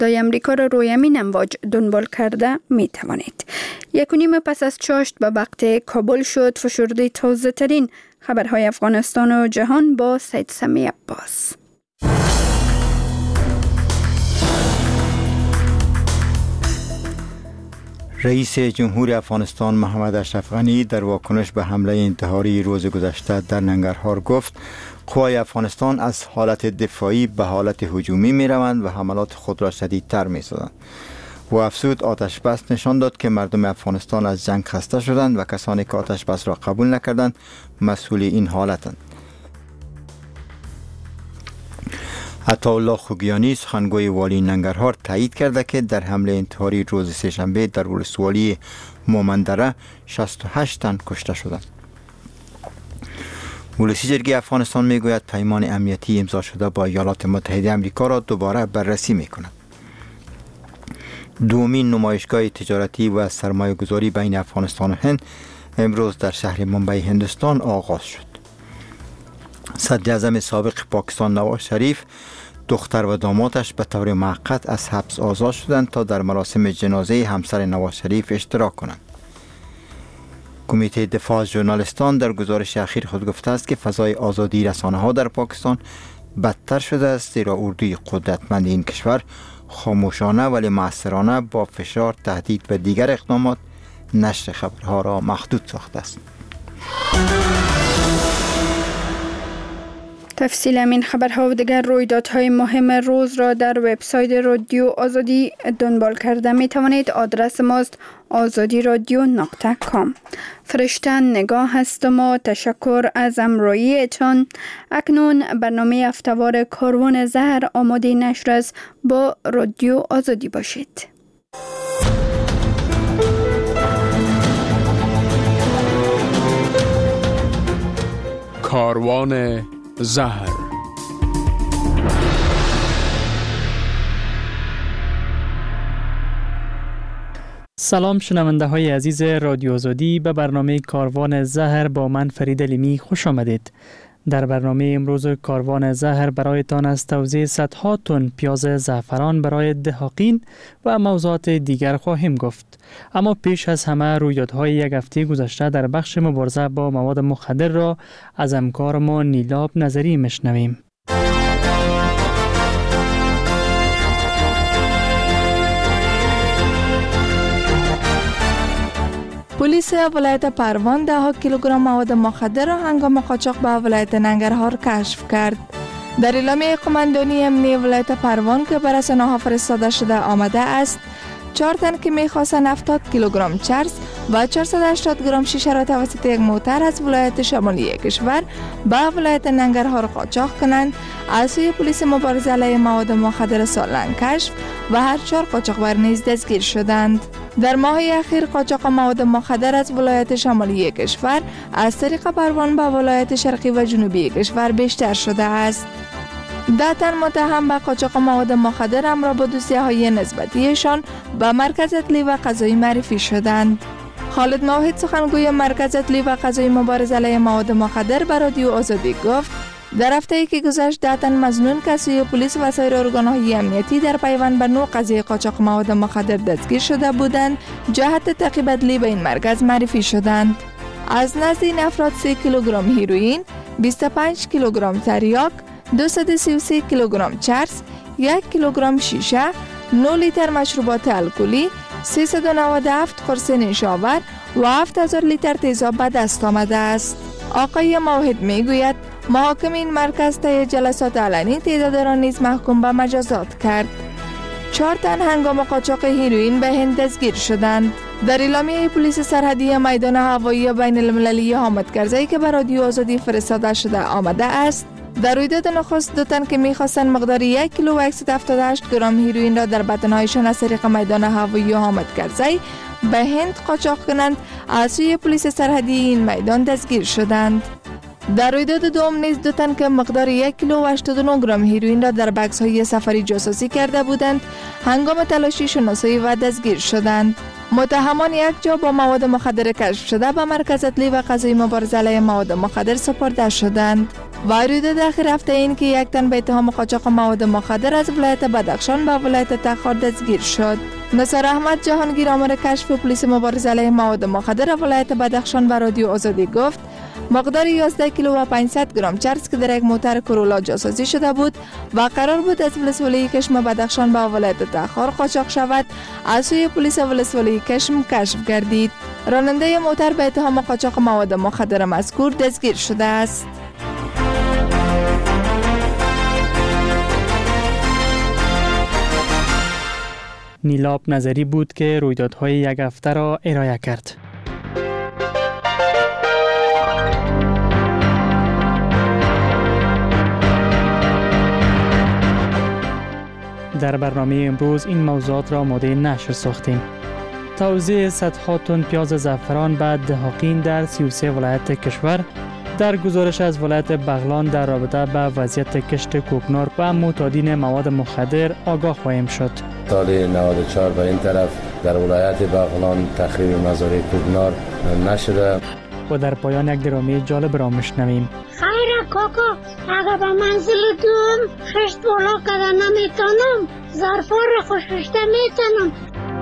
ادای امریکا را روی همین امواج دنبال کرده می توانید. 1:30 پس از چاشت به وقت کابل شد فشرده تازه ترین خبرهای افغانستان و جهان با سید سمی عباس. رئیس جمهور افغانستان محمد اشرف غنی در واکنش به حمله انتحاری روز گذشته در ننگرهار گفت قوای افغانستان از حالت دفاعی به حالت هجومی می روند و حملات خود را شدیدتر می سازند. و افزود آتش بس نشان داد که مردم افغانستان از جنگ خسته شدند و کسانی که آتش بس را قبول نکردند مسئول این حالتند. عطاالله خوگیانی سخنگوی والی ننگرهار تایید کرده که در حمله انتحاری روز سه‌شنبه در ولسوالی مومندره 68 تن کشته شدند. ولسی جرگه افغانستان میگوید پیمان امنیتی امضا شده با ایالات متحده آمریکا را دوباره بررسی میکند. دومین نمایشگاه تجارتی و سرمایه گذاری بین افغانستان و هند امروز در شهر ممبئی هندوستان آغاز شد. صدر اعظم سابق پاکستان نواز شریف، دختر و دامادش به طور موقت از حبس آزاد شدند تا در مراسم جنازه همسر نواز شریف اشتراک کنند. کمیته دفاع از ژورنالیستان در گزارش اخیر خود گفته است که فضای آزادی رسانه‌ها در پاکستان بدتر شده است، زیرا اردوی قدرتمند این کشور خاموشانه ولی مؤثرانه با فشار، تهدید و دیگر اقدامات نشر خبرها را محدود ساخته است. تفصیل این خبرها و دیگر رویدادهای مهم روز را در وبسایت رادیو آزادی دنبال کرده می توانید. آدرس ماست azadiradyo.com. فرشته نگاه هستم و تشکر از همراهیتان. اکنون برنامه هفته‌وار کاروان زهر آماده نشر است. با رادیو آزادی باشید. کاروان زهر. سلام شنونده های عزیز رادیو آزادی، به برنامه کاروان زهر با من فرید علیمی خوش آمدید. در برنامه امروز کاروان زهر برایتان از توزیع صدها تن پیاز زعفران برای دهقان و موضوعات دیگر خواهیم گفت. اما پیش از همه رویدادهای یک هفته گذشته در بخش مبارزه با مواد مخدر را از همکار ما نیلاب نظری میشنویم. پلیس ولایت پروان 10 کیلوگرم مواد مخدر را هنگام قاچاق به ولایت ننگرهار کشف کرد. در اعلامیه قماندانی امنیتی ولایت پروان که بر رسانه‌ها فرستاده شده آمده است 4 تن که می‌خواستند 70 کیلوگرم چرس و 480 گرم شیشه را توسط یک موتر از ولایت شمالی کشور به ولایت ننگرهار قاچاق کنند از سوی پلیس مبارزه علیه مواد مخدر سالنگ کشف و هر 4 قاچاقبر نیز دستگیر شدند. در ماه اخیر قاچاق مواد مخدر از ولایت شمالی کشور از طریق پروان به ولایت شرقی و جنوبی کشور بیشتر شده است. 10 تن متهم به قاچاق مواد مخدر امر با دوسیه‌های نسبتیشان به مرکز اطلاعی و قضایی معرفی شدند. خالد موحد سخنگوی مرکز اطلاعی و قضایی مبارزه علیه مواد مخدر به رادیو آزادی گفت در هفته‌ای که گذشت 10 تن مظنون که سوی پلیس و سایر ارگان‌های امنیتی در پیوند به نوع قضیه قاچاق مواد مخدر دستگیر شده بودند جهت تعقیب ادلی به این مرکز معرفی شدند. از نزد این افراد 3 کیلوگرم هیروئین، 25 کیلوگرم تریاک، 233 کیلوگرم چرس، 1 کیلوگرم شیشه، 9 لیتر مشروبات الکلی، 397 قرص نیشابور و 7000 لیتر تیزاب به دست آمده است. آقای موحد میگوید محاکم این مرکز طی جلسات علنی تعداد را نیز محکوم به مجازات کرد. 4 تن هنگام قاچاق هیروئین به هند دستگیر شدند. در اعلامیه پلیس سرحدی میدان هوایی بین المللی حامد کرزی که به رادیو آزادی فرستاده شده آمده است در رویداد نخست 2 تن که می‌خواستند مقدار 1 کیلو و 178 گرم هیروئین را در بطن‌هایشان از طریق میدان هوایی حامد کرزی به هند قاچاق کنند از سوی پلیس سرحدی این میدان دستگیر شدند. در رویداد دوم نیز 2 تن که مقدار 1 کیلو و 89 گرم هیروئین را در بکس‌های سفری جاسوسی کرده بودند هنگام تلاشی شناسایی و دستگیر شدند. متهمان یک جا با مواد مخدر کشف شده به مرکز اطلاعی و قضایی مبارزه علیه مواد مخدر سپرده شدند. و رویداد اخیر هفته این که یک تن به اتهام قاچاق مواد مخدر از ولایت بدخشان به ولایت تخار دستگیر شد. نصار احمد جهانگیر آمر کشف پلیس مبارزه علیه مواد مخدر ولایت بدخشان به رادیو آزادی گفت مقدار 11 کیلو و 500 گرم چرس که در یک موتر کورولا جاسازی شده بود و قرار بود از ولسوالی کشم بدخشان به ولایت تخار قاچاق شود، از سوی پلیس ولسوالی کشم کشف گردید. راننده موتر به اتهام قاچاق مواد مخدر مذکور دستگیر شده است. نیلاب نظری بود که رویدادهای یک هفته را ارائه کرد. در برنامه امروز این موضوعات را آماده نشر ساختیم. توزیع صدها تن پیاز زعفران به دهاقین در 33 ولایت کشور. در گزارش از ولایت بغلان در رابطه به وضعیت کشت کوکنار و معتادین مواد مخدر آگاه خواهیم شد. سال 94 به این طرف در ولایت بغلان تخریب مزارع کوکنار نشده. و در پایان یک درامه جالب را میشنویم. خیره کاکا، اگر به منزل دوم خشت بالا کردن نمیتونم، ظرفا را خوششته میتونم.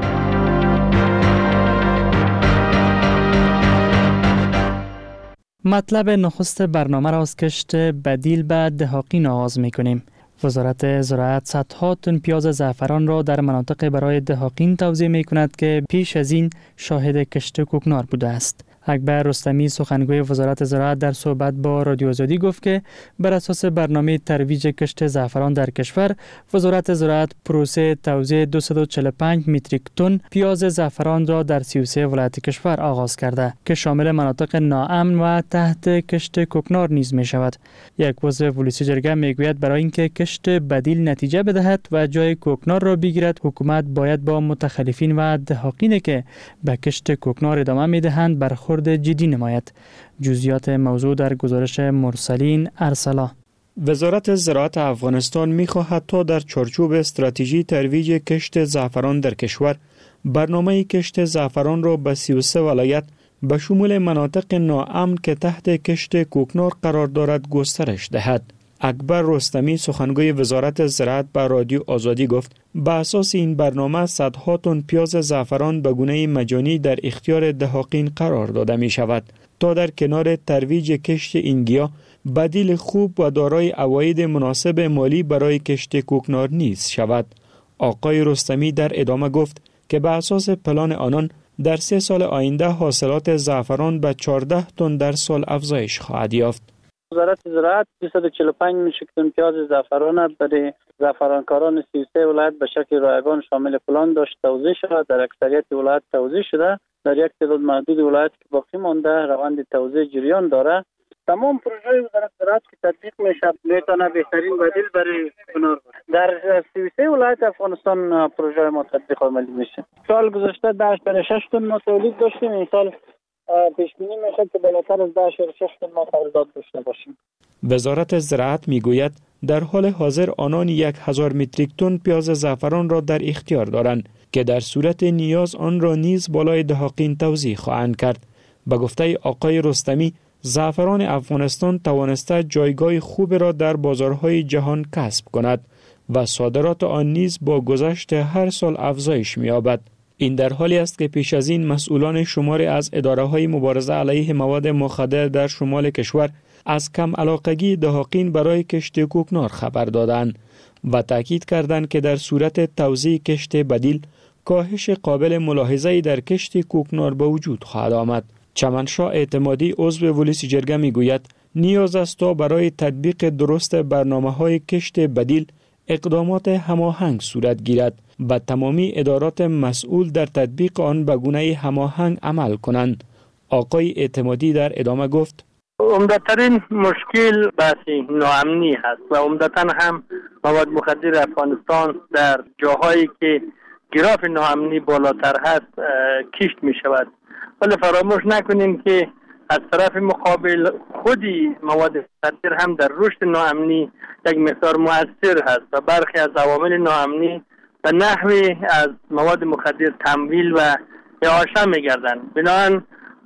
مطلب نخست برنامه را از کشت بدیل به دهاقین آغاز میکنیم. وزارت زراعت صدها تن پیاز زعفران را در مناطق برای دهاقین توزیع میکند که پیش از این شاهد کشت کوکنار بوده است. اکبر رستمی سخنگوی وزارت زراعت در صحبت با رادیو آزادی گفت که بر اساس برنامه ترویج کشت زعفران در کشور، وزارت زراعت پروسه توزیع 245 متریک تن پیاز زعفران را در 33 ولایت کشور آغاز کرده که شامل مناطق ناامن و تحت کشت کوکنار نیز می شود. یک عضو پلیس جرگه می گوید برای اینکه کشت بدیل نتیجه بدهد و جای کوکنار را بگیرد، حکومت باید با متخلفین و دهاقینی که به کشت کوکنار ادامه می دهند برخورد جدی نماید. جزئیات موضوع در گزارش مرسلین ارسلا. وزارت زراعت افغانستان می‌خواهد تا در چارچوب استراتژی ترویج کشت زعفران در کشور، برنامه کشت زعفران را به 33 ولایت به شمول مناطق ناامن که تحت کشت کوکنار قرار دارد گسترش دهد. اکبر رستمی سخنگوی وزارت زراعت به رادیو آزادی گفت به اساس این برنامه صدها تن پیاز زعفران به گونه مجانی در اختیار دهاقین قرار داده می شود تا در کنار ترویج کشت این گیاه بدیل خوب و دارای عواید مناسب مالی برای کشت کوکنار نیز شود. آقای رستمی در ادامه گفت که به اساس پلان آنان در 3 سال آینده حاصلات زعفران به 14 تن در سال افزایش خواهد یافت. وزارت زراعت 245 میلیون تن پیاز زعفران برای زعفرانکاران 33 ولایت به شکل رایگان شامل پلان داشت توزیع شده. در اکثریت ولایت توزیع شده. در یک تعداد محدود ولایت که باقی مانده روند توزیع جریان داره. تمام پروژه وزارت زراعت که تطبیق میشه میتونه بهترین بدیل برای کوکنار باشه. در 33 ولایت افغانستان پروژه ما تطبیق عملی میشه. سال گذشته 10.6 تن ما تولید داشتیم. این سال پیش بینی میشه که بالاتر از 10.6 تن ما واردات داشته باشیم. وزارت زراعت میگوید در حال حاضر آنان 1000 متریک تن پیاز زعفران را در اختیار دارند که در صورت نیاز آن را نیز بالای دهاقین توزیع خواهند کرد. به گفته آقای رستمی، زعفران افغانستان توانسته جایگاه خوب را در بازارهای جهان کسب کند و صادرات آن نیز با گذشت هر سال افزایش می‌یابد. این در حالی است که پیش از این مسئولان شماری از اداره‌های مبارزه علیه مواد مخدر در شمال کشور از کم علاقگی دهاقین برای کشت کوکنار خبر دادند و تاکید کردند که در صورت توزیع کشت بدیل کاهش قابل ملاحظه‌ای در کشت کوکنار به وجود خواهد آمد. چمنشاه اعتمادی عضو ولایت جرگه میگوید نیاز است تا برای تطبیق درست برنامه‌های کشت بدیل اقدامات هماهنگ صورت گیرد و تمامی ادارات مسئول در تطبیق آن به گونه هماهنگ عمل کنند. آقای اعتمادی در ادامه گفت عمدترین مشکل بحثی ناامنی هست و عمدتاً هم مواد مخدر افغانستان در جاهایی که گراف ناامنی بالاتر هست کشت می شود. ولی فراموش نکنیم که از طرف مقابل خودی مواد مخدر هم در رشد ناامنی یک مقدار مؤثر هست و برخی از عوامل ناامنی به نحوی از مواد مخدر تمویل و اعاشه می‌گردند. بنابراین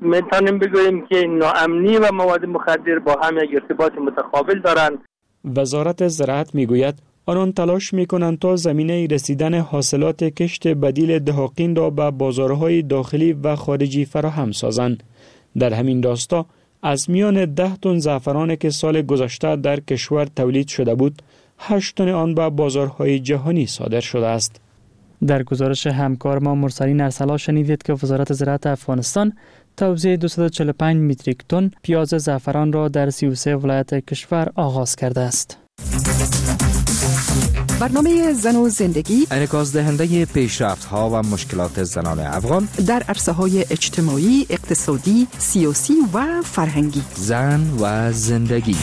میتونیم بگوییم که ناامنی و مواد مخدر با هم یک ارتباط متقابل دارند. وزارت زراعت میگوید آنان تلاش میکنند تا زمینه رسیدن حاصلات کشت بدیل دهاقین را به بازارهای داخلی و خارجی فراهم سازند. در همین راستا از میان 10 تن زعفران که سال گذشته در کشور تولید شده بود، 8 تن آن به بازارهای جهانی صادر شده است. در گزارش همکار ما مرسلین ارسلا شنیدید که وزارت زراعت افغانستان توزیع 245 متریک تن پیاز زعفران را در 33 ولایت کشور آغاز کرده است. برنامه زن و زندگی انعکاس دهنده پیشرفت‌ها و مشکلات زنان افغان در عرصه‌های اجتماعی، اقتصادی، سیاسی و فرهنگی. زن و زندگی.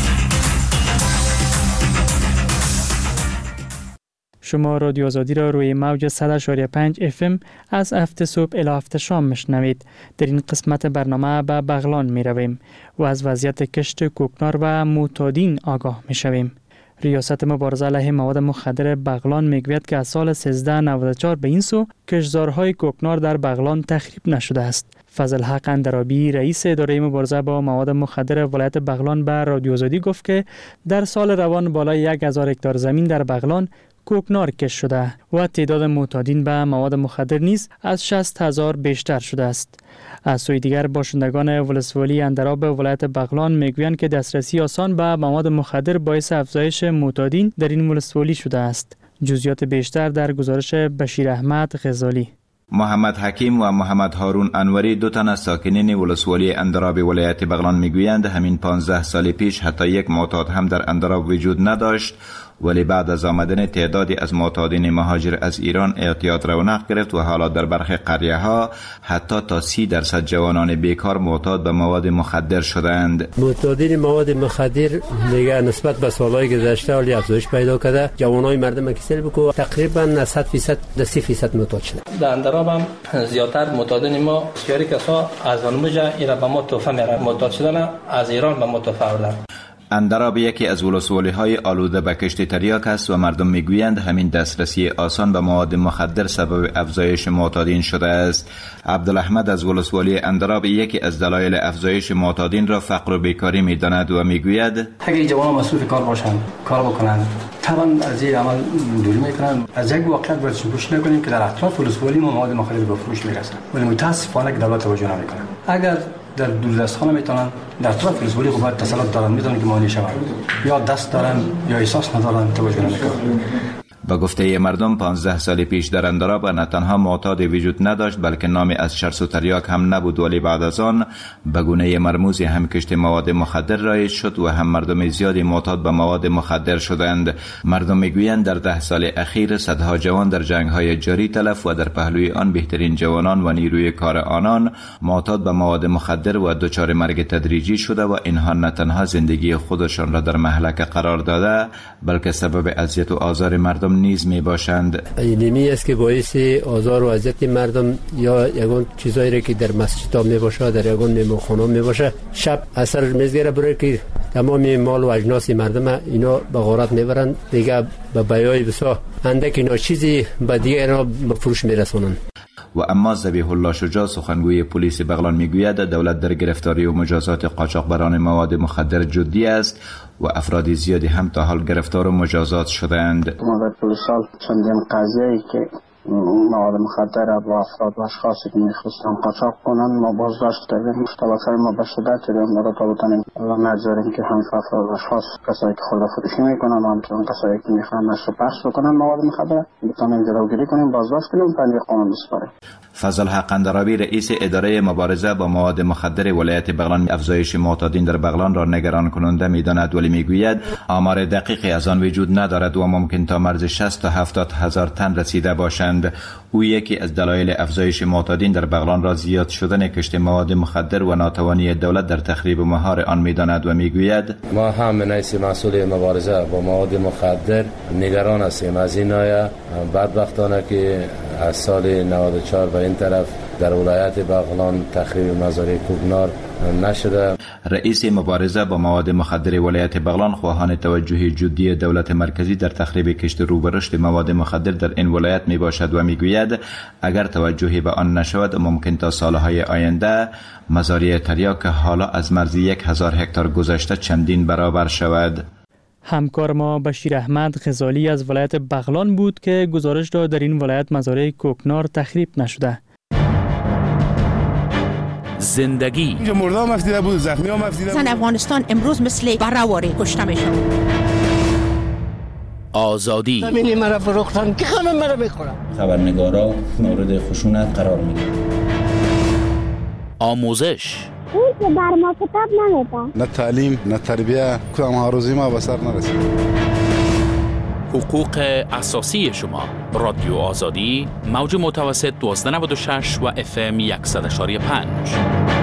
شما رادیو آزادی را روی موج 100.5 FM از هفت صبح الی هفت شام میشنوید. در این قسمت برنامه به بغلان می رویم و از وضعیت کشت کوکنار و معتادین آگاه می شویم. ریاست مبارزه علیه مواد مخدر بغلان میگوید که از سال 1394 به این سو کشتزارهای کوکنار در بغلان تخریب نشده است. فضل حق اندرابی رئیس اداره مبارزه با مواد مخدر ولایت بغلان به رادیو آزادی گفت که در سال روان بالای 1000 هکتار زمین در بغلان کوکنار کشت شده و تعداد معتادین به مواد مخدر نیز از 60,000 بیشتر شده است. از سوی دیگر باشندگان ولسوالی اندراب ولایت بغلان میگویند که دسترسی آسان به مواد مخدر باعث افزایش معتادین در این ولسوالی شده است. جزئیات بیشتر در گزارش بشیر احمد غزالی. محمد حکیم و محمد هارون انوری 2 تن از ساکنین ولسوالی اندراب ولایت بغلان میگویند همین 15 سال پیش حتی یک معتاد هم در اندراب وجود نداشت، ولی بعد از آمدن تعدادی از معتادین مهاجر از ایران اعتیاد رونق گرفت و حالا در برخی قریه ها حتی تا 30% جوانان بیکار معتاد به مواد مخدر شدند. معتادین مواد مخدر دیگه نسبت به سالهای گذشته ولی افزایش پیدا کرده. جوانای مردم کسل بکو تقریبا 100% 30% معتاد شده. در اندراب هم زیاتر معتادین ما بسیاری کسا از آنموجا ایرا به ما توفه میرن، معتاد شدن از ایران به ما توفه آوردن. اندراب یکی از ولسوالی‌های آلوده به کشت تریاک است و مردم میگویند همین دسترسی آسان به مواد مخدر سبب افزایش معتادین شده است. عبدالاحمد از ولسوالی اندراب یکی از دلایل افزایش معتادین را فقر و بیکاری میداند و میگوید اگر جوانان مصروف کار باشند، کار بکنند، طبعا از این عمل دوری میکنند. از یک واقعیت باید فراموش نکنیم که در اطراف ولسوالی ما مواد مخدر به فروش میرسند، ولی متاسفانه دولت توجه نمیکنه. اگر در دوردستخانه میتونن در طرف ولسوالی باید تسلط دارن، میدونن که مانی شود یا دست دارن یا احساس ندارن، توجه نمیکنن. با گفته مردم 15 سال پیش در اندراب نه تنها معتاد وجود نداشت بلکه نامی از شرس و تریاک هم نبود، ولی بعد از آن به گونه مرموزی هم کشت مواد مخدر رایج شد و هم مردم زیادی معتاد به مواد مخدر شدند. مردم میگویند در 10 سال اخیر صدها جوان در جنگ‌های جاری تلف و در پهلوی آن بهترین جوانان و نیروی کار آنان معتاد به مواد مخدر و دچار مرگ تدریجی شده و اینها نه تنها زندگی خودشان را در مهلک قرار داده بلکه سبب اذیت و آزار مردم نیز می باشند. اینمی است که باعث آزار و اذیت مردم یا یگان چیزایی که در مسجدها می باشه، در یگان مهمانخانه می باشه، شب اثر میزگره برای که تمام مال و اجناس مردم اینا به غارت میبرند، دیگه به بیای بسا اندک اینا چیزی به دیگه اینا به فروش میرسونن. و اما ذبیح الله شجاع سخنگوی پلیس بغلان میگوید دولت در گرفتاری و مجازات قاچاقبران مواد مخدر جدی است و افراد زیادی هم تا حال گرفتار و مجازات شدند. ما در طول سال چندین قضیه‌ای که مواد مخدر با افراد و اشخاصی که میخواستن قاچاق کنن ما بازداشت کردیم. توسل ما به شدت کردیم ما را تا بتانیم و نگذاریم که همین افراد و اشخاص کسایی که خود فروشی میکنن و همچنان کسایی که میخوان نشر و پخش بکنن مواد مخدر بتانیم جلوگیری کنیم، بازداشت کنیم و پنج قانون بسپاریم. فضل حق اندرابی رئیس اداره مبارزه با مواد مخدر ولایت بغلان افزایش معتادین در بغلان را نگران کننده میداند، ولی میگوید آمار دقیقی از آن وجود ندارد و ممکن تا مرز 60 تا 70 هزار تن رسیده باشند. او یکی از دلایل افزایش معتادین در بغلان را زیاد شدن کشت مواد مخدر و ناتوانی دولت در تخریب مهار آن میداند و میگوید ما هم من حیث مسئول مبارزه با مواد مخدر نگران هستیم از این بدبختانه که از سال 94 به این طرف در ولایت بغلان تخریب مزارع کوکنار نشده. رئیس مبارزه با مواد مخدر ولایت بغلان خواهان توجه جدی دولت مرکزی در تخریب کشت رو به رشد مواد مخدر در این ولایت می باشد و می گوید اگر توجهی به آن نشود ممکن تا سالهای آینده مزارع تریاک حالا از مرز 1000 هکتار گذشته چندین برابر شود. همکار ما بشیر احمد غزالی از ولایت بغلان بود که گزارش داد در این ولایت مزارع کوکنار تخریب نشده. زندگی اینجا مردا هم افتیده بود، زخمی هم افتیده بود. زن افغانستان امروز مثل برهواری کشته میشن. آزادی زمینی مرا فروختن که خانم مرا میخورم. خبرنگارا مورد خشونت قرار میگیرن. آموزش اون که بر ما کتاب نمیده. نه تعلیم نه تربیه کدام هاروزی ما به سر نرسید. حقوق اساسی شما. رادیو آزادی موج متوسط 1296 و FM 100.5.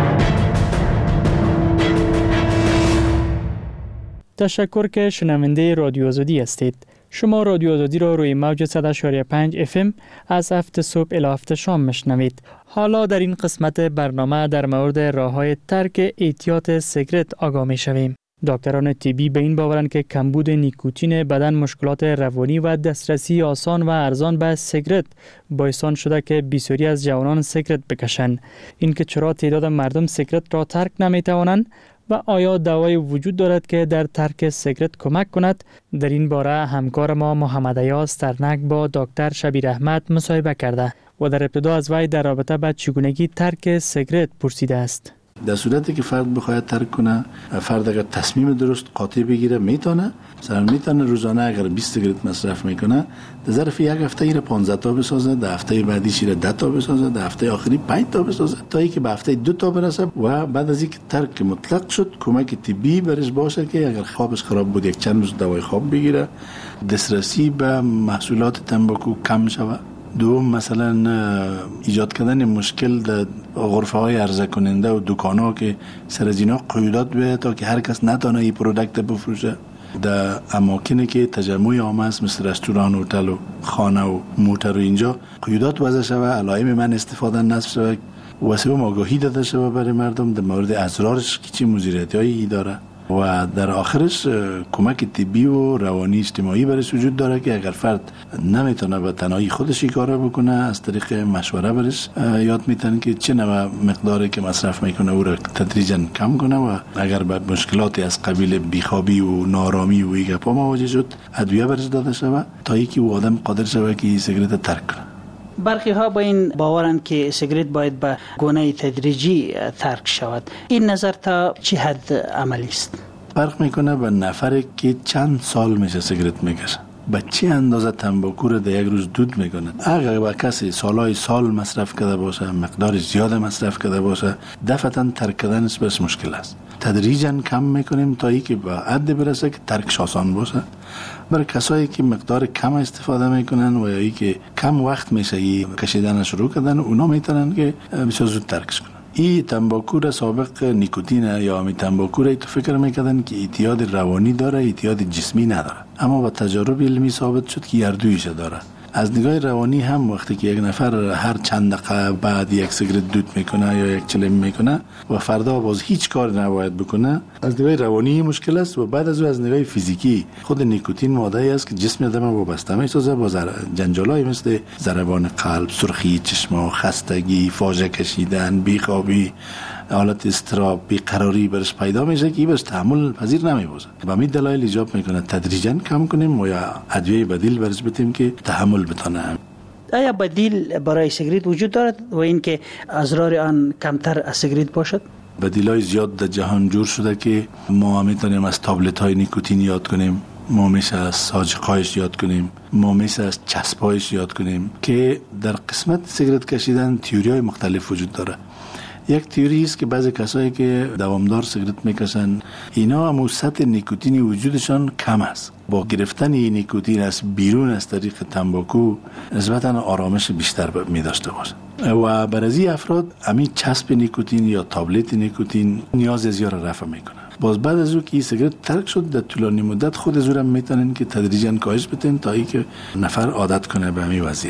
تشکر که شنونده رادیو آزادی هستید. شما رادیو آزادی را روی موج 100.5 FM از 7 صبح الی 7 شام میشنوید. حالا در این قسمت برنامه در مورد راه‌های ترک اعتیاد سیگارت آگاه میشویم. دکتران طبی به این باورند که کمبود نیکوتین بدن مشکلات روانی و دسترسی آسان و ارزان به سیگارت باعث شده که بسیاری از جوانان سیگارت بکشند. اینکه چرا تعداد مردم سیگارت را ترک نمیتوانند و آیا دوای وجود دارد که در ترک سیگارت کمک کند؟ در این باره همکار ما محمد ایاز ترنک با دکتر شبیر احمد مصاحبه کرده و در ابتدا از وی در رابطه با چگونگی ترک سیگارت پرسیده است. در صورتی که فرد بخواهد ترک کنه، فرد اگر تصمیم درست قاطع بگیره میتونه. مثلا میتونه روزانه اگر 20 سیگارت مصرف میکنه در ظرف یک هفته ایره 15 تا بسازه، در هفته بعدیش ایره 10 تا بسازه، در هفته آخری 5 تا بسازه تا اینکه به هفته 2 تا برسه و بعد از اینکه ترک مطلق شد کمک طبی برش باشه که اگر خوابش خراب بود یک چند روز دوای خواب بگیره، دسترسی به محصولات تنباکو کم شود. دوم مثلا ایجاد کردن مشکل در غرفه های عرضه کننده و دکان ها که سر از اینا قیودات بیاید تا که هر کس نتانه این پرودکت بفروشه. در اماکنی که تجمع عامه است مثل رستوران، هتل و خانه و موتر و اینجا قیودات وضع شود، علائم من استفاده نصب شود و سوم آگاهی داده شود برای مردم در مورد اضرارش که چه مضرهایی داره و در آخرش کمک طبی و روانی اجتماعی برش وجود داره که اگر فرد نمیتونه به تنهایی خودش کار بکنه از طریق مشوره برش یاد میتونه که چه نوع مقداری که مصرف میکنه او را تدریجا کم کنه و اگر به مشکلاتی از قبیل بیخوابی و نارامی و این گپا مواجه شد ادویه برش داده شود تا اینکه او آدم قادر شود که سیگارت ترک کنه. برخی ها با این باورند که سیگارت باید به گونه تدریجی ترک شود. این نظر تا چه حد عملی است؟ فرق میکنه به نفری که چند سال میشه سیگارت میکشه، به چه اندازه تنباکو رو در یک روز دود میکنه. اگر با کسی سال مصرف کرده باشه، مقدار زیاد مصرف کرده باشه، دفعتاً ترک کردنش بس مشکل است. تدریجاً کم میکنیم تا اینکه به حد برسه که ترکش آسان باشه. برای کسایی که مقدار کم استفاده میکنن و یا که کم وقت میشه کشیدن شروع کردن، اونا میتونن که بسیار زود ترکش کنن. این تنباکو را سابق نیکوتین یا می تنباکو را تو فکر میکردن که اعتیاد روانی داره، اعتیاد جسمی نداره، اما با تجارب علمی ثابت شد که هر دویش داره. از نگاه روانی هم وقتی که یک نفر هر چند دقیقه بعد یک سیگارت دود میکنه یا یک چلم میکنه و فردا باز هیچ کار نباید بکنه، از نگاه روانی مشکل است. و بعد از او از نگاه فیزیکی خود نیکوتین ماده‌ای است که جسم آدم وابسته میسازه با جنجالای مثل ضربان قلب، سرخی چشم، خستگی، فاجعه کشیدن، بیخوابی، حالت اضطراب، بیقراری برش پیدا میشه که برش تحمل پذیر نمیبازه. و همین دلایل ایجاب میکنه تدریجا کم کنیم و یا ادویه بدیل برش بدیم که تحمل بتونه. آیا بدیل برای سیگارت وجود دارد و اینکه اضرار آن کمتر از سیگارت باشد؟ بدیلای زیاد در جهان جور شده که ما میتونیم از تابلت های نیکوتین یاد کنیم، ما میشه از ساجقایش یاد کنیم، ما میشه از چسبایش یاد کنیم که در قسمت سیگارت کشیدن تئوری های مختلف وجود داره. یک تئوری است که بعضی کسایی که دوامدار سیگارت میکشن اینا هم سطح نیکوتین وجودشان کم است. با گرفتن این نیکوتین از بیرون از طریق تنباکو نسبتا آرامش بیشتر می داشته باشه و برای افراد همین چسب نیکوتین یا تابلت نیکوتین نیاز زیاد رفع میکنه. باز بعد از او که سیگارت ترک شد در طولانی مدت خود زورم میتونن که تدریجا کاهش بدن تا اینکه نفر عادت کنه به همین وضعیت.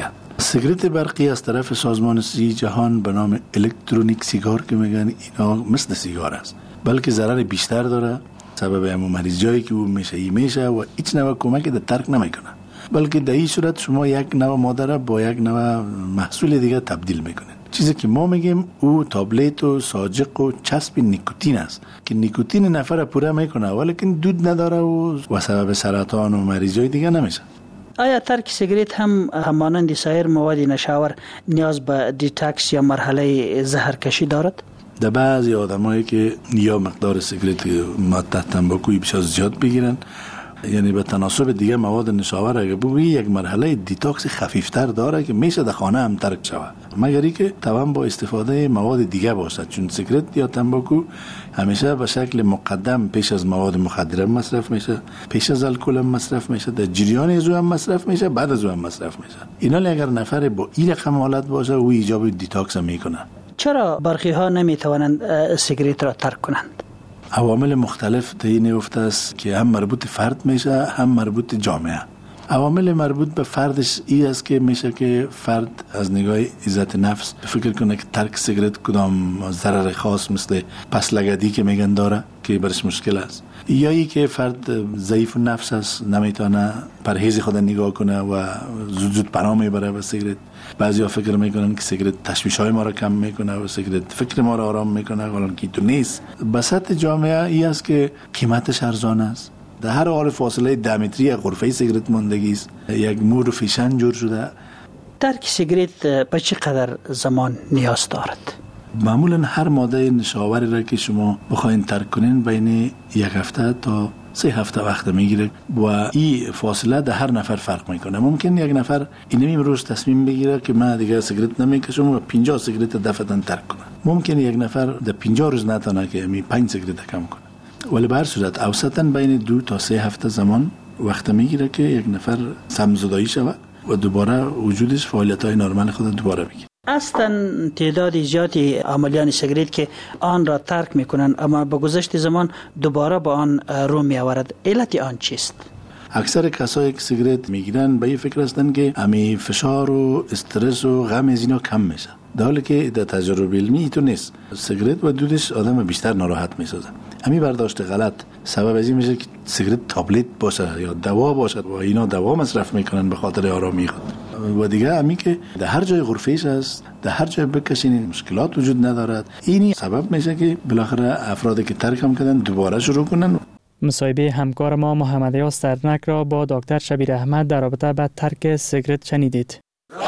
سیگارت برقی از طرف سازمان صحی جهان به نام الکترونیک سیگار که میگن، اینا مثل سیگار است، بلکه ضرر بیشتر داره. سبب همون مریض جایی که او میشه و هیچ نوع کمکی در ترک نمیکنه، بلکه در این صورت شما یک نوع ماده را با یک نوع محصول دیگه تبدیل میکنین. چیزی که ما میگیم او تابلت و ساجق و چسب نیکوتین است که نیکوتین نفر پوره میکنه ولیکن دود نداره و سبب سرطان و مریضای دیگه نمیشه. آیا ترک سیگریت هم همانند سایر مواد نشاور نیاز به دیتاکس یا مرحله زهرکشی دارد؟ در بعضی آدمایی که یا مقدار سیگریت ماده تنباکویی بیش از زیاد بگیرن، یعنی به تناسب دیگه مواد نشاور اگه بگویی، یک مرحله دیتاکس خفیفتر داره که میشه در خانه هم ترک شود، مگر اینکه توان با استفاده مواد دیگه باشد، چون سیگریت یا تنباکو همیشه به شکل مقدم پیش از مواد مخدر مصرف میشه، پیش از الکل مصرف میشه، در جریان از هم مصرف میشه، بعد از هم مصرف میشه. اینا اگر نفر با این رقم حالت باشه او ایجاب دیتاکس میکنه. چرا برخی ها نمیتوانند سیگریت را ترک کنند؟ عوامل مختلف تعیین افته است که هم مربوط فرد میشه هم مربوط جامعه. عوامل مربوط به فردش این است که میشه که فرد از نگاه عزت نفس فکر کنه که ترک سیگریت کدام ضرر خاص مثل پس لگدی که میگن داره که برش مشکل است، یا ای که فرد ضعیف نفس است، نمیتونه پرهیز خود نگاه کنه و زود پناه میبره به سیگریت. بعضیا فکر میکنن که سیگریت تشویش‌های ما را کم میکنه و سیگریت فکر ما را آرام میکنه، حالا که تو نیست. بساط جامعه ای است که قیمتش ارزان است، در هر حال فاصله 10 متری غرفه سیگریت ماندگی است، یک مور و فیشن جور شده. ترک سیگریت به چقدر زمان نیاز دارد؟ معمولا هر ماده نشاوری را که شما بخواین ترک کنین بین 1 هفته تا 3 هفته وقت میگیره و این فاصله در هر نفر فرق میکنه. ممکن یک نفر اینمی روز تصمیم بگیره که من دیگه سیگریت نمیکشم و 50 سیگریت دفعتاً ترک کنه. ممکن یک نفر در 50 روز نتونه که 5 سیگریت کم کنه. ولی به هر صورت اوسطاً بین 2 تا 3 هفته زمان وقت میگیره که یک نفر سمزدایی شود و دوباره وجودش فعالیت‌های نرمال خود دوباره بگیره. اصلا تعداد زیادی عاملان سیگریت که آن را ترک میکنند اما با گذشت زمان دوباره با آن رو میآورد، علت آن چیست؟ اکثر کسایی که سیگریت میگیرن به این فکر هستن که امی فشار و استرس و غم از اینا کم میشه، در حالی که در تجربه علمی تو نیست. سیگریت و دودش آدم بیشتر ناراحت میسازه. امی برداشت غلط سبب از این میشه که سیگریت تابلت باشه یا دوا باشه و اینا دوا مصرف میکنن به خاطر آرامی خود. و دیگه امی که در هر جای غرفه‌اش است، در هر جای بکشین مشکلات وجود ندارد. اینی سبب میشه که بالاخره افرادی که ترک هم کردن دوباره شروع کنن. مصاحبه همکار ما محمد یاس ترنک را با دکتر شبیر احمد در رابطه با ترک سیگریت شنیدید.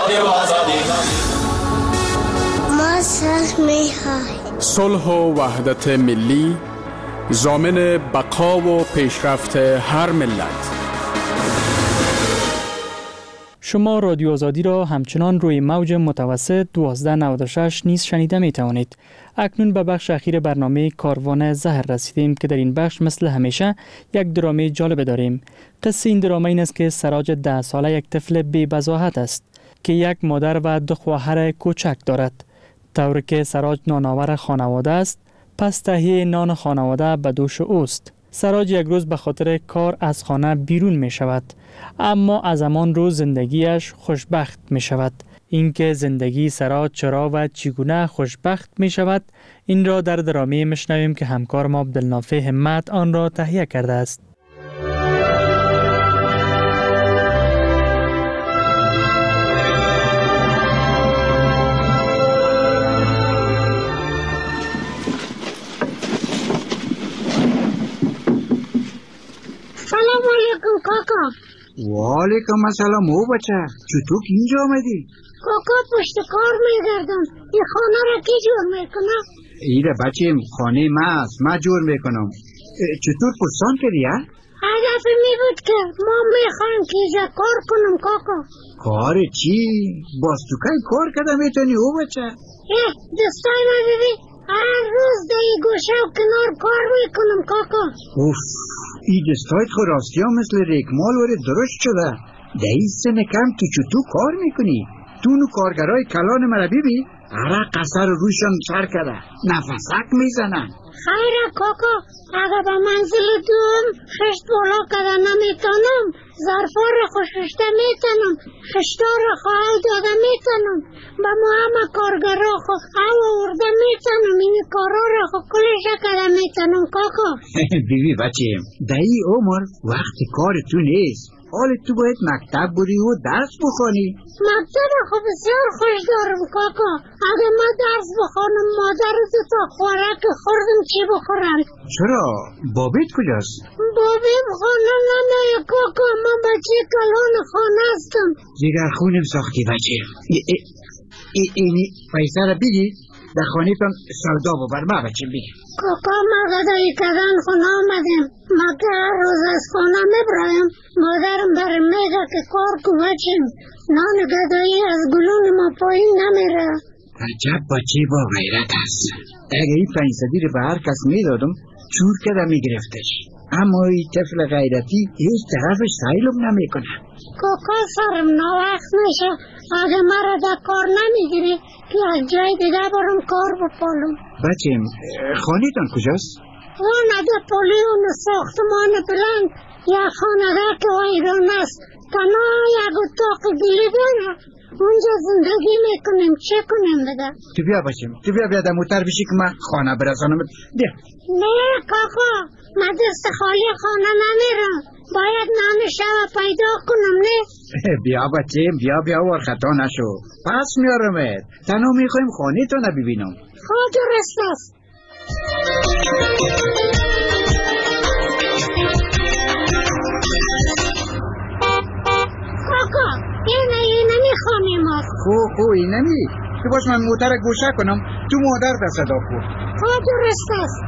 ما صلح می‌خواهیم. صلح و وحدت ملی ضامن بقا و پیشرفت هر ملت. شما رادیو آزادی را همچنان روی موج متوسط 1296 نیز شنیده می توانید. اکنون به بخش اخیر برنامه کاروان زهر رسیدیم که در این بخش مثل همیشه یک درامه جالب داریم. قصه این درامه این است که سراج 10 ساله یک طفل بی بضاحت است که یک مادر و 2 خواهر کوچک دارد. طوری که سراج نانآور خانواده است، پس تهیه نان خانواده به دوش اوست. سراج یک روز به خاطر کار از خانه بیرون می شود، اما از همان روز زندگیش خوشبخت می شود. اینکه زندگی سراج چرا و چگونه خوشبخت می شود، این را در درامه میشنویم که همکار ما عبدالنافع همت آن را تهیه کرده است. سلام علیکم کاکا. و علیکم السلام. او بچه چطور اینجا آمدی؟ کاکا پشت کار میگردم. این خانه را کی جور میکنه؟ ایره بچه خانه ما است، ما جور میکنم. چطور پرسان کردی ها؟ هدف می بود که ما میخوایم که ایجا کار کنم کاکا. کار چی؟ باز تو که کار کرده میتونی او بچه؟ دستای ما ببین هر روز در این گوشه و کنار کار میکنم کاکا. اوف، این دستایت خود راستی ها مثل ریکمال وره درست شده. در این سن کم تو چطور کار میکنی؟ تون و کارگرای کلان مرا ببین، عرق قصر روشان سر کرده، نفسک میزنن. خیره کاکا، اگه به منزل دوم خشت بالا کده نمیتونم، ظرفا را خوششته میتونم، خشتا را خواهی داده میتونم، به ما همه کارگرا خو او ارده میتونم، این کارا را خو کلشه کده میتونم کاکا. بیبی بچیم، در این عمر وقت کار تو نیست. حال تو باید مکتب بری و درس بخوانی. مکتب خو بسیار خوش دارم کاکا. اگه ما درس بخوانم مادر تا خوراک خوردم چی بخورم؟ چرا؟ بابیت کجاست؟ بابیم خانه نمیه کاکا، من بچه کلان خانه هستم. جگر خونم ساختی بچه. اینی پیسه را بگی در خانه تان سودا ببر. ما بچه بگی کاکا ما گدایی کدن خونه آمدیم، ما که هر روز از خانه میبرایم، مادرم برم میگه که کار کو بچیم، نان گدایی از گلون ما پایین نمیره. عجب بچه با غیرت است. اگه این 500 رو به هر کس میدادم چور کده میگرفتش، اما این طفل غیرتی هیچ طرفش سیلم نمیکنه. کاکا سرم نوقت میشه، اگه مرا در کار نمیگیری که از جای دیگه برم کار بپالم. بچیم خانه تان کجاست؟ خانه در پولیون ساختمان بلند، یا خانه که ویران است، تنها یک اتاق گلی داره، اونجا زندگی میکنیم. چه کنیم بده؟ تو بیا بچیم، تو بیا در موتر بشی که من خانه برسانم. بیا. نه کاکا، من دست خالی خانه نمیرم، باید نان شب پیدا کنم. نه بیا بچیم، بیا ور خطا نشو، پس میارمت. تنها میخوایم خانه تو نبینم. خود درست است. کاکا اینمی خانه ماست. خو اینمی؟ تو باش من موتر گوشه کنم، تو مادر در صدا کن. خود درست است.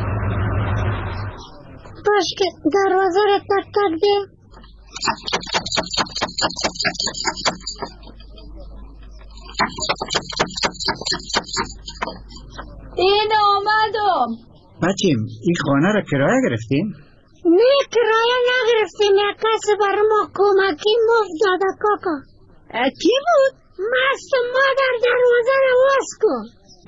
باش که دروازه را تک تک ده. این آمدم. بچیم این خانه را کرایه گرفتیم؟ نه کرایه نگرفتیم، یک کسی برای ما کمکی مفت داده کاکا. کی بود؟ مست مادر دروازه را باز کن.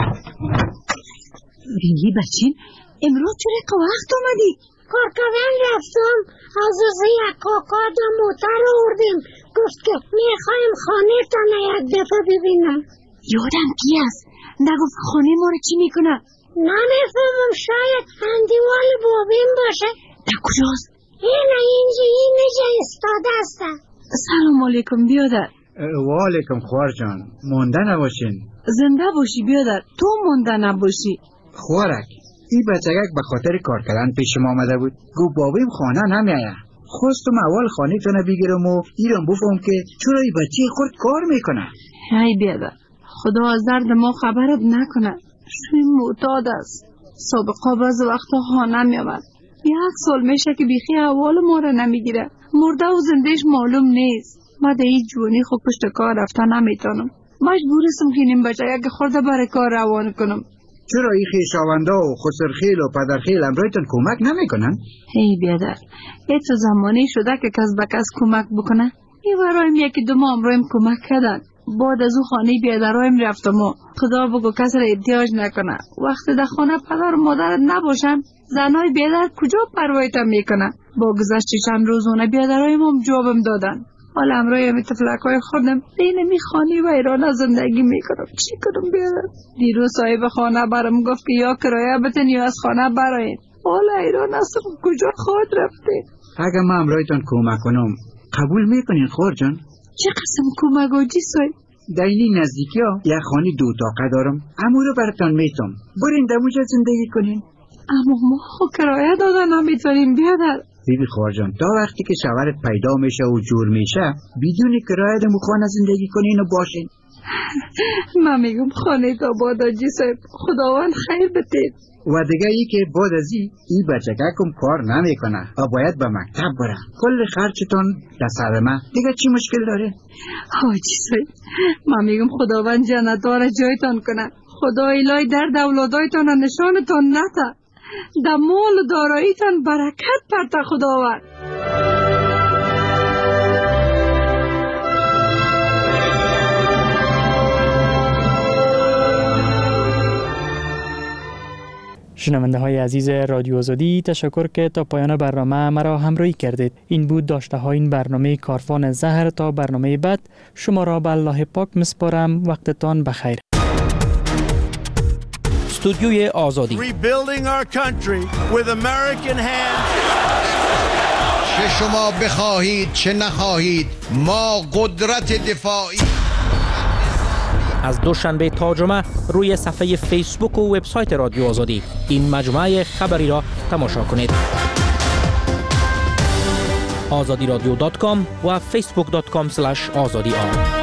بینی بچیم امروز چرا که وقت آمدی؟ کار کردن رفتم، از یک کاکا دا موتر آوردیم، گفت که میخوایم خانه تانه یک دفعه ببینم. یادم کی است؟ نگفت خانه ما رو چی میکنه؟ نمیفهمم، شاید اندیوال بابیم باشه. در کجاست؟ اینجا استاده است. سلام علیکم بیادر. و علیکم خوار جان، مونده نباشین. زنده باشی بیادر، تو مونده نباشی. خوارک این بچگک به خاطر کار کردن پیش ما آمده بود، گو بابیم خانه نمیایه. خواستم اول خانه تونه بگیرم و ایران بفهم که چرا این بچه خورد کار میکنه. ای بیادر، خدا از درد ما خبرت نکنه. شوی معتاد است، سابقا باز وقتا خانه میامد. 1 سال میشه که بیخی احوال ما را نمیگیره، مرده و زندهش معلوم نیست. ما در این جوانی خود پشت کار رفته نمیتونم، مجبورستم که نیم بچه یک خورده برای کار روان کنم. چرا این خویشاوندا و خسرخیل و پدرخیل امرایتان کمک نمیکنن؟ ای بیادر، این تو زمانی شده که کس به کس کمک بکنه؟ این برایم یکی دو ماه امرایم کمک کردن. بعد از او خانه بیادرایم رفتم و خدا بگو کس را احتیاج نکنه. وقتی در خانه پدر و مادرت نباشن، زنای بیادر کجا پروایتم میکنه؟ با گذشت چند روزونه بیادرایم هم جوابم دادن. حالا امرایم طفلکای خودم اینمی خانه و ایران زندگی میکنم. چی کنم بیادر؟ دیروز صاحب خانه برام گفت که یا کرایه بتن یا از خانه براین. حالا ایران هستم کجا خود رفته؟ اگه من امرایتان کمک کنم قبول میکنین خور جان؟ چه قسم کمک آجی صاحب؟ در این نزدیکی ها یک خانه 2 اتاقه دارم، امو رو براتان میتم، برین دموجا زندگی کنین. اما ما کرایه دادن نمیتونیم بیادر. بیبی خوار جان، تا وقتی که شوهرت پیدا میشه و جور میشه بدون کرایه دمو خانه زندگی کنین و باشین. من میگم خانه تا باد آجی صاحب، خداوند خیر بتید. و دیگه ای که بعد از این بچگکم کار نمیکنه و باید به مکتب بره، کل خرچتون در سر من، دیگه چی مشکل داره؟ حاجی صاحب من میگم خداوند جنت‌ها جایتان کنه، خدا الهی درد اولادایتان نشانتان نته، در مال و داراییتان برکت پرته خداوند. شنونده های عزیز رادیو آزادی، تشکر که تا پایان برنامه مرا همراهی کردید. این بود داشته های این برنامه کاروان زهر. تا برنامه بعد شما را به الله پاک مسپارم. وقتتان بخیر. استودیوی آزادی. Rebuilding our country with American hands. چه شما بخواهید چه نخواهید، ما قدرت دفاعی. از دوشنبه تا جمعه روی صفحه فیسبوک و وبسایت رادیو آزادی این مجموعه خبری را تماشا کنید. azadiradyo.com و facebook.com/azadi